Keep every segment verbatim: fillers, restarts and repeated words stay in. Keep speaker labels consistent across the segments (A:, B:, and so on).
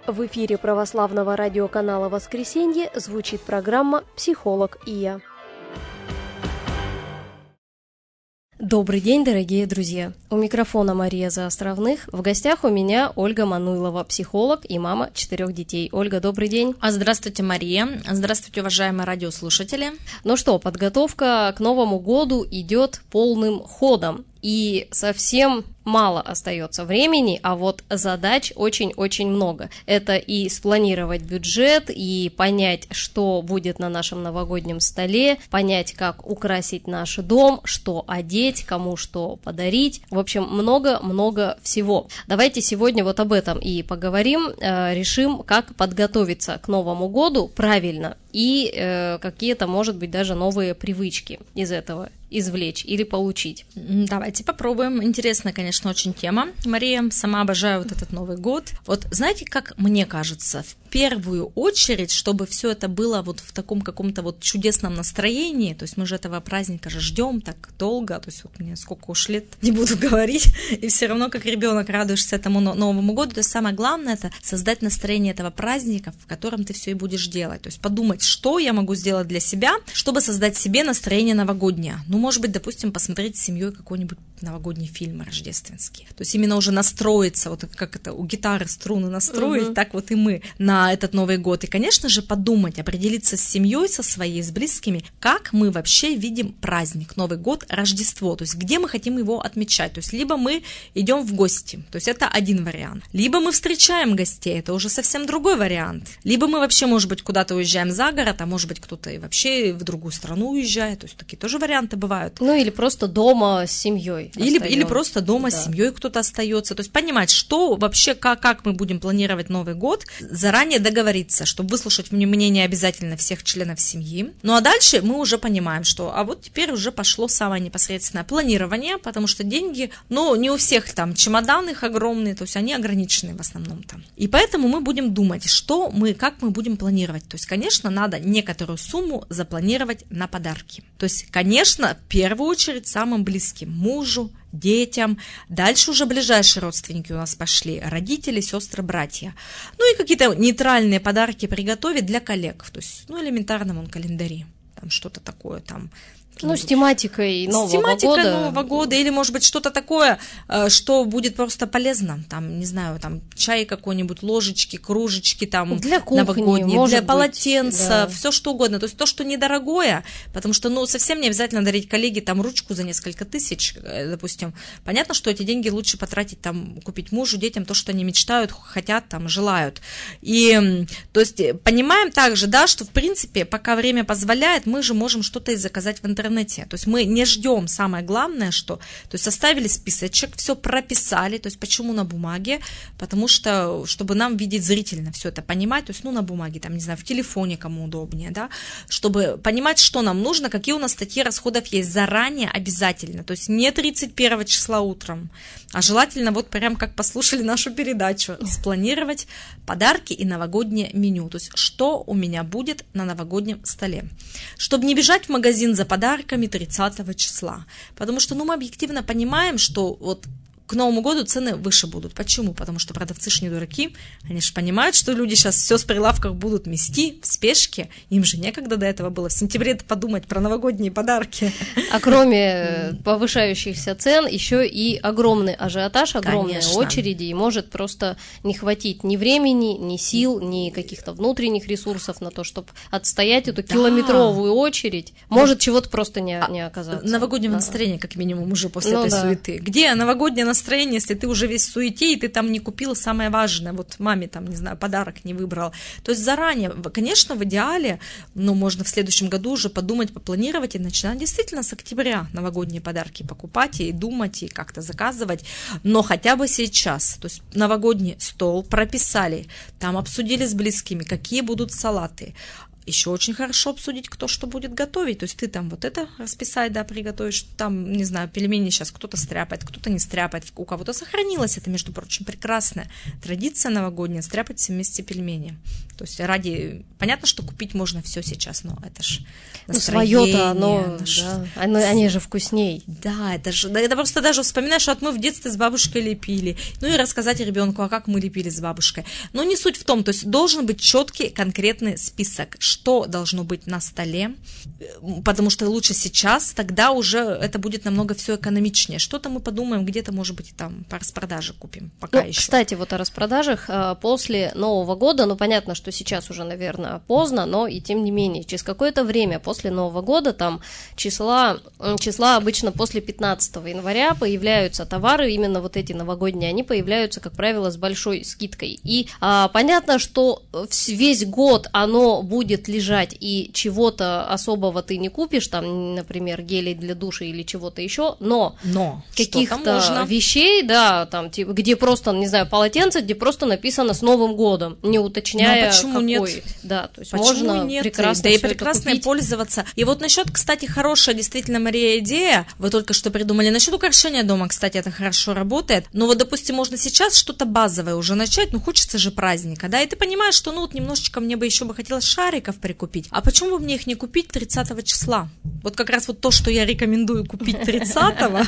A: В эфире православного радиоканала «Воскресенье» звучит программа «Психолог и я». Добрый день, дорогие друзья! У микрофона Мария Заостровных. В гостях у меня Ольга Мануйлова, психолог и мама четырех детей. Ольга, добрый день!
B: Здравствуйте, Мария! Здравствуйте, уважаемые радиослушатели!
A: Ну что, подготовка к Новому году идет полным ходом. И совсем мало остается времени, а вот задач очень-очень много. Это и спланировать бюджет, и понять, что будет на нашем новогоднем столе, понять, как украсить наш дом, что одеть, кому что подарить. В общем, много-много всего. Давайте сегодня вот об этом и поговорим, э, решим, как подготовиться к Новому году правильно и э, какие-то, может быть, даже новые привычки из этого извлечь или получить.
B: Давайте попробуем. Интересная, конечно, очень тема. Мария, сама обожаю вот этот Новый год. Вот знаете, как мне кажется, в первую очередь, чтобы все это было вот в таком каком-то вот чудесном настроении, то есть мы же этого праздника же ждем так долго, то есть вот мне сколько уж лет, не буду говорить, и все равно как ребенок радуешься этому Новому году, то есть самое главное это создать настроение этого праздника, в котором ты все и будешь делать, то есть подумать, что я могу сделать для себя, чтобы создать себе настроение новогоднее. Ну, может быть, допустим, посмотреть с семьей какой-нибудь новогодний фильм рождественский. То есть именно уже настроиться, вот как это у гитары струны настроить, uh-huh. так вот и мы на этот Новый год. И, конечно же, подумать, определиться с семьей, со своей, с близкими, как мы вообще видим праздник, Новый год, Рождество, то есть где мы хотим его отмечать. То есть либо мы идем в гости, то есть это один вариант, либо мы встречаем гостей, это уже совсем другой вариант, либо мы вообще, может быть, куда-то уезжаем за город, а может быть, кто-то и вообще в другую страну уезжает, то есть такие тоже варианты бывают.
A: Ну или просто дома с семьей.
B: Или, или просто дома да. с семьей кто-то остается. То есть понимать, что вообще, как, как мы будем планировать Новый год, заранее договориться, чтобы выслушать мнение обязательно всех членов семьи. Ну а дальше мы уже понимаем, что а вот теперь уже пошло самое непосредственное планирование, потому что деньги, ну не у всех там чемоданы их огромные, то есть они ограничены в основном там. И поэтому мы будем думать, что мы, как мы будем планировать. То есть, конечно, надо некоторую сумму запланировать на подарки. То есть, конечно, в первую очередь самым близким мужу, детям, дальше уже ближайшие родственники у нас пошли, родители, сестры, братья. Ну и какие-то нейтральные подарки приготовить для коллег, то есть, ну, элементарно, вон, календари, там что-то такое, там,
A: ну, с тематикой Нового
B: с тематикой
A: года.
B: Нового года, или, может быть, что-то такое, что будет просто полезно, там, не знаю, там, чай какой-нибудь, ложечки, кружечки, там,
A: для кухни,
B: новогодние, для полотенца,
A: быть, да.
B: все что угодно, то есть то, что недорогое, потому что, ну, совсем не обязательно дарить коллеге, там, ручку за несколько тысяч, допустим, понятно, что эти деньги лучше потратить, там, купить мужу, детям то, что они мечтают, хотят, там, желают, и, то есть, понимаем также, да, что, в принципе, пока время позволяет, мы же можем что-то и заказать в интернете. То есть мы не ждем, самое главное, что, то есть составили списочек, все прописали, то есть почему на бумаге, потому что, чтобы нам видеть зрительно все это понимать, то есть, ну, на бумаге, там, не знаю, в телефоне кому удобнее, да, чтобы понимать, что нам нужно, какие у нас статьи расходов есть заранее обязательно, то есть не тридцать первого числа утром, а желательно вот прям как послушали нашу передачу, спланировать подарки и новогоднее меню, то есть что у меня будет на новогоднем столе, чтобы не бежать в магазин за подарками тридцатого числа, потому что, ну, мы объективно понимаем, что вот к Новому году цены выше будут. Почему? Потому что продавцы ж не дураки, они же понимают, что люди сейчас все с прилавков будут мести в спешке, им же некогда до этого было в сентябре подумать про новогодние подарки.
A: А кроме повышающихся цен, еще и огромный ажиотаж, огромные Конечно. очереди, и может просто не хватить ни времени, ни сил, ни каких-то внутренних ресурсов на то, чтобы отстоять эту да. километровую очередь, может да. чего-то просто не, не оказаться.
B: Новогоднего
A: да.
B: настроения, как минимум, уже после
A: ну,
B: этой
A: да.
B: суеты. Где новогоднее настроение? настроение, если ты уже весь в суете, и ты там не купил самое важное, вот маме там, не знаю, подарок не выбрал. То есть заранее, конечно, в идеале, но можно в следующем году уже подумать, попланировать и начинать действительно с октября новогодние подарки покупать и думать, и как-то заказывать, но хотя бы сейчас, то есть новогодний стол прописали, там обсудили с близкими, какие будут салаты, еще очень хорошо обсудить, кто что будет готовить. То есть ты там вот это расписать, да, приготовишь, там, не знаю, пельмени сейчас кто-то стряпает, кто-то не стряпает, у кого-то сохранилось это, между прочим, прекрасная традиция новогодняя, стряпать все вместе пельмени. То есть ради... Понятно, что купить можно все сейчас, но это ж настроение.
A: Ну, свое-то оно, наш... да, они, они же вкусней.
B: Да, это же, это просто даже вспоминаешь, что мы в детстве с бабушкой лепили. Ну и рассказать ребенку, а как мы лепили с бабушкой. Но не суть в том, то есть должен быть четкий, конкретный список, что должно быть на столе, потому что лучше сейчас, тогда уже это будет намного все экономичнее. Что-то мы подумаем, где-то, может быть, там по распродаже купим, пока
A: ну,
B: еще.
A: Кстати, вот о распродажах после Нового года, ну, понятно, что сейчас уже, наверное, поздно, но и тем не менее, через какое-то время после Нового года, там, числа, числа обычно после пятнадцатого января появляются товары, именно вот эти новогодние, они появляются, как правило, с большой скидкой. И а, понятно, что весь год оно будет лежать, и чего-то особого ты не купишь, там, например, гелей для душа или чего-то еще, но,
B: но
A: каких-то вещей, да, там, типа, где просто, не знаю, полотенце, где просто написано «С Новым годом», не уточняя,
B: почему
A: какой.
B: Нет?
A: Да, то есть
B: почему
A: можно
B: нет?
A: прекрасно
B: да и
A: всё
B: прекрасно
A: это купить.
B: Пользоваться. И вот насчет, кстати, хорошая действительно, Мария, идея, вы только что придумали, насчет украшения дома, кстати, это хорошо работает, но вот, допустим, можно сейчас что-то базовое уже начать, ну, хочется же праздника, да, и ты понимаешь, что, ну, вот немножечко мне бы еще бы хотелось шариков прикупить, а почему бы мне их не купить тридцатого числа? Вот как раз вот то, что я рекомендую купить тридцатого,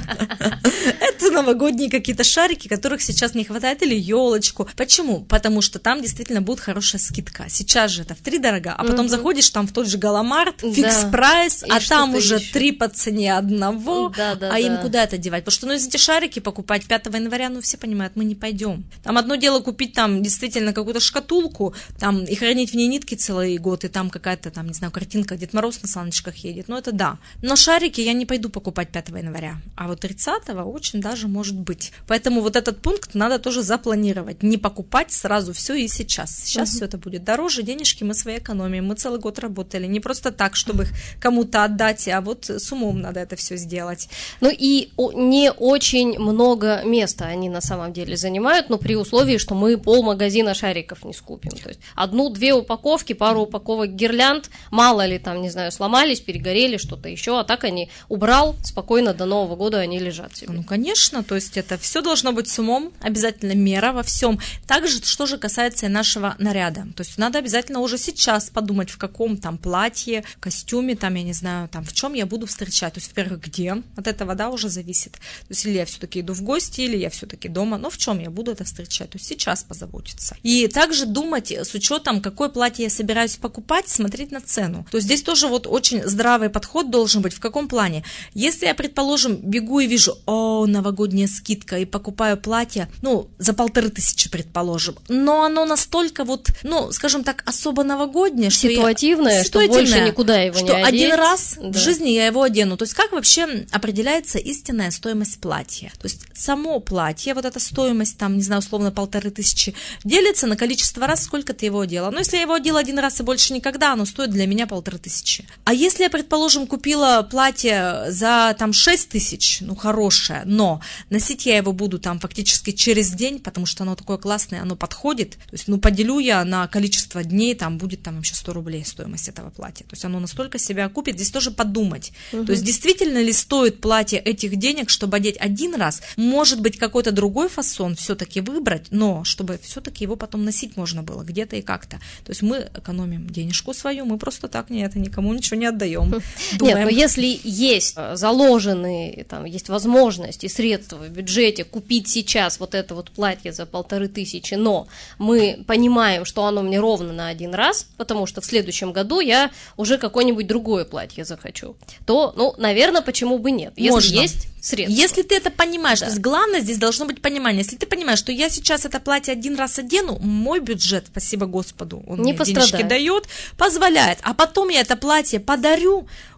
B: это новогодние какие-то шарики, которых сейчас не хватает, или елочку. Почему? Потому что там действительно будет хорошая скидка. Сейчас же это втридорога, а потом заходишь там в тот же Галамарт, фикс прайс, а там уже три по цене одного, а им куда это девать? Потому что, ну, эти шарики покупать пятого января, ну, все понимают, мы не пойдем. Там одно дело купить там действительно какую-то шкатулку, там, и хранить в ней нитки целый год, и там какая-то там, не знаю, картинка, Дед Мороз на саночках едет, ну, это да. Но шарики я не пойду покупать пятого января, а вот тридцатого очень даже может быть. Поэтому вот этот пункт надо тоже запланировать, не покупать сразу все и сейчас. Сейчас угу. все это будет дороже, денежки мы свои экономим, мы целый год работали, не просто так, чтобы их кому-то отдать, а вот с умом надо это все сделать.
A: Ну и не очень много места они на самом деле занимают, но при условии, что мы полмагазина шариков не скупим. То есть одну-две упаковки, пару упаковок гирлянд, мало ли там, не знаю, сломались, перегорели, что-то еще, а так они убрал, спокойно до Нового года они лежат себе.
B: Ну, конечно, то есть это все должно быть с умом, обязательно мера во всем. Также, что же касается и нашего наряда, то есть надо обязательно уже сейчас подумать, в каком там платье, костюме, там, я не знаю, там, в чем я буду встречать, то есть, во-первых, где, от этого, да, уже зависит, то есть, или я все-таки иду в гости, или я все-таки дома, но в чем я буду это встречать, то есть, сейчас позаботиться. И также думать с учетом, какое платье я собираюсь покупать, смотреть на цену, то есть, здесь тоже вот очень здравый подход должен быть, в каком плане, если я, предположим, бегу и вижу, о, новогодняя скидка, и покупаю платье, ну, за полторы тысячи, предположим, но оно настолько вот, ну, скажем так, особо новогоднее, что
A: ситуативное,
B: я,
A: что больше никуда его
B: что
A: не одеть.
B: один раз
A: да.
B: в жизни я его одену. То есть как вообще определяется истинная стоимость платья? То есть само платье, вот эта стоимость, там, не знаю, условно полторы тысячи, делится на количество раз, сколько ты его одела. Но если я его одела один раз и больше никогда, оно стоит для меня полторы тысячи. А если я, предположим, купила платье за там шесть тысяч, ну, хорошее, но носить я его буду там фактически через день, потому что оно такое классное, оно подходит. То есть, ну, поделю я на количество дней, там будет там вообще сто рублей стоимость этого платья. То есть оно настолько себя окупит. Здесь тоже подумать. Угу. То есть действительно ли стоит платье этих денег, чтобы одеть один раз? Может быть, какой-то другой фасон все-таки выбрать, но чтобы все-таки его потом носить можно было где-то и как-то. То есть мы экономим денежку свою, мы просто так не это никому ничего не отдаем.
A: Нет, но если есть заложенные, там, есть возможность и средства в бюджете купить сейчас вот это вот платье за полторы тысячи, но мы понимаем, что оно мне ровно на один раз, потому что в следующем году я уже какое-нибудь другое платье захочу, то, ну, наверное, почему бы нет, если
B: Можно.
A: Есть средства.
B: Если ты это понимаешь,
A: да.
B: то есть главное здесь должно быть понимание. Если ты понимаешь, что я сейчас это платье один раз одену, мой бюджет, спасибо Господу, он
A: не
B: мне денежки дает, позволяет, а потом я это платье подарю,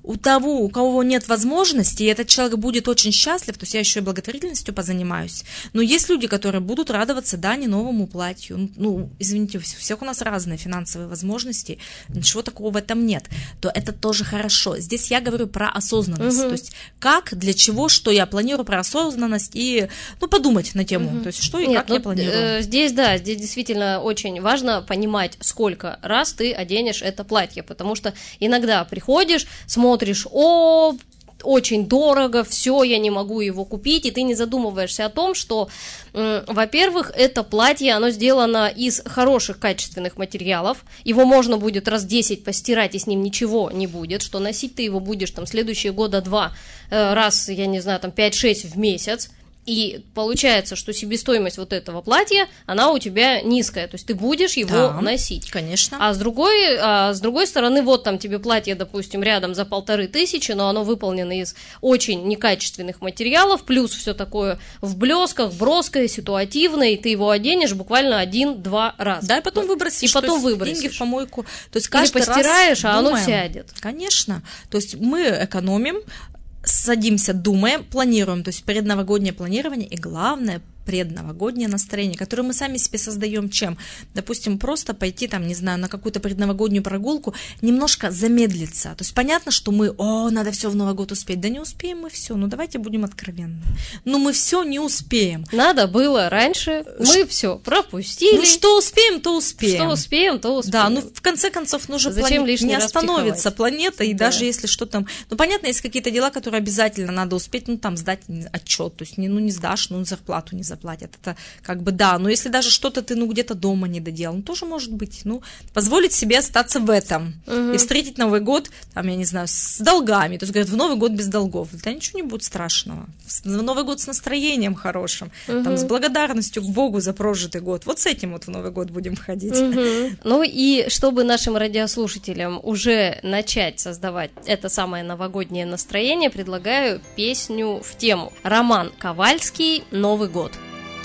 B: у того, у кого нет возможности, и этот человек будет очень счастлив, то есть я еще и благотворительностью позанимаюсь. Но есть люди, которые будут радоваться, да, не новому платью. Ну, извините, у всех у нас разные финансовые возможности, ничего такого в этом нет. То это тоже хорошо. Здесь я говорю про осознанность. Угу. То есть как, для чего, что я планирую, про осознанность и, ну, подумать на тему. Угу. То есть что и нет, как ну, я планирую.
A: Э, здесь, да, здесь действительно очень важно понимать, сколько раз ты оденешь это платье, потому что иногда приходишь, смотришь, о, очень дорого, все, я не могу его купить, и ты не задумываешься о том, что, э, во-первых, это платье, оно сделано из хороших качественных материалов, его можно будет раз десять постирать, и с ним ничего не будет, что носить ты его будешь там следующие года два, э, раз, я не знаю, там пять-шесть в месяц. И получается, что себестоимость вот этого платья, она у тебя низкая, то есть ты будешь его да, носить.
B: Конечно.
A: А с другой, а с другой стороны, вот там тебе платье, допустим, рядом за полторы тысячи, но оно выполнено из очень некачественных материалов, плюс все такое в блесках, броское, ситуативное, и ты его оденешь буквально один-два раза.
B: Да, и потом выбросишь.
A: И потом выбросишь.
B: Деньги в помойку. То есть каждый
A: Или постираешь,
B: раз
A: а
B: думаем.
A: Оно сядет.
B: Конечно. То есть мы экономим, садимся, думаем, планируем, то есть предновогоднее планирование, и главное, предновогоднее настроение, которое мы сами себе создаем чем? Допустим, просто пойти там, не знаю, на какую-то предновогоднюю прогулку, немножко замедлиться. То есть понятно, что мы, о, надо все в Новый год успеть. Да не успеем мы все, ну давайте будем откровенны. Но мы все не успеем.
A: Надо было раньше, мы все пропустили.
B: Ну что успеем, то успеем.
A: Что успеем, то успеем.
B: Да, ну в конце концов, ну же
A: Зачем плане...
B: не остановится планета, и
A: да.
B: даже если что там, ну понятно, есть какие-то дела, которые обязательно надо успеть, ну там сдать отчет, то есть не, ну не сдашь, ну зарплату не заплатят, это как бы да, но если даже что-то ты, ну, где-то дома не доделал, ну, тоже может быть, ну, позволить себе остаться в этом угу. и встретить Новый год, там, я не знаю, с долгами, то есть, говорят, в Новый год без долгов, да ничего не будет страшного, в Новый год с настроением хорошим, угу. там, с благодарностью к Богу за прожитый год, вот с этим вот в Новый год будем ходить.
A: Угу. Ну, и чтобы нашим радиослушателям уже начать создавать это самое новогоднее настроение, предлагаю песню в тему. Роман Ковальский «Новый год».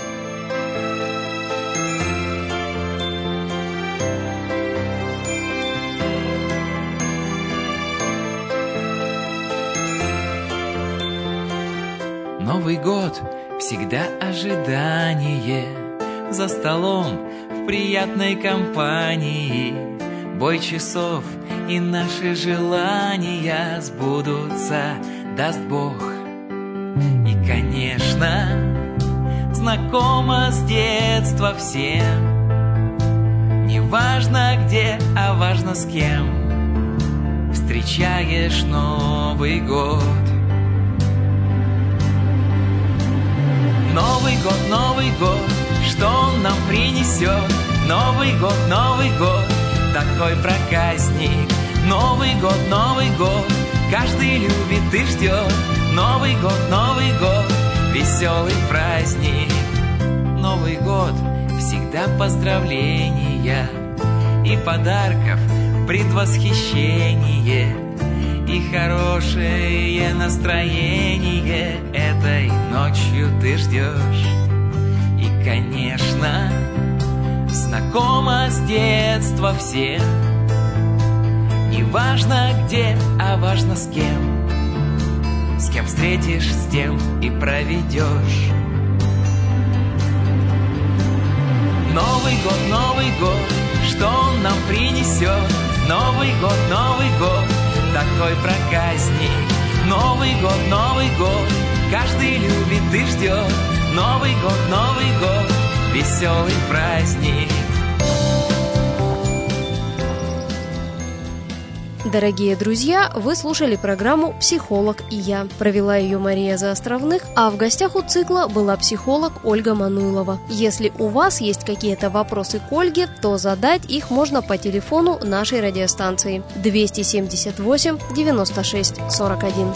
C: Новый год — всегда ожидание, за столом в приятной компании, бой часов и наши желания сбудутся, даст Бог. И, конечно, знакомо с детства всем, не важно где, а важно с кем встречаешь Новый год. Новый год, Новый год, что он нам принесет? Новый год, Новый год, такой проказник. Новый год, Новый год, каждый любит и ждет. Новый год, Новый год, веселый праздник. Новый год, всегда поздравления и подарков предвосхищение. И хорошее настроение этой ночью ты ждешь. И, конечно, знакомо с детства всем, не важно где, а важно с кем. С кем встретишь, с тем и проведешь. Новый год, Новый год, что он нам принесет? Новый год, Новый год, такой проказник. Новый год, Новый год, каждый любит и ждет. Новый год, Новый год, веселый праздник.
A: Дорогие друзья, вы слушали программу «Психолог и я». Провела ее Мария Заостровных, а в гостях у цикла была психолог Ольга Мануйлова. Если у вас есть какие-то вопросы к Ольге, то задать их можно по телефону нашей радиостанции двести семьдесят восемь девяносто шесть сорок один.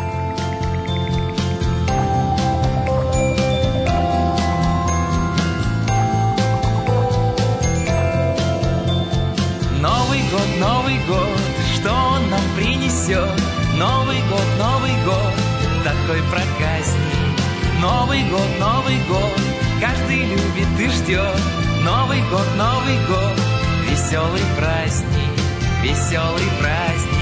C: Новый год, Новый год, что он нам принесет? Новый год, Новый год, такой проказник. Новый год, Новый год, каждый любит и ждет. Новый год, Новый год, веселый праздник, веселый праздник.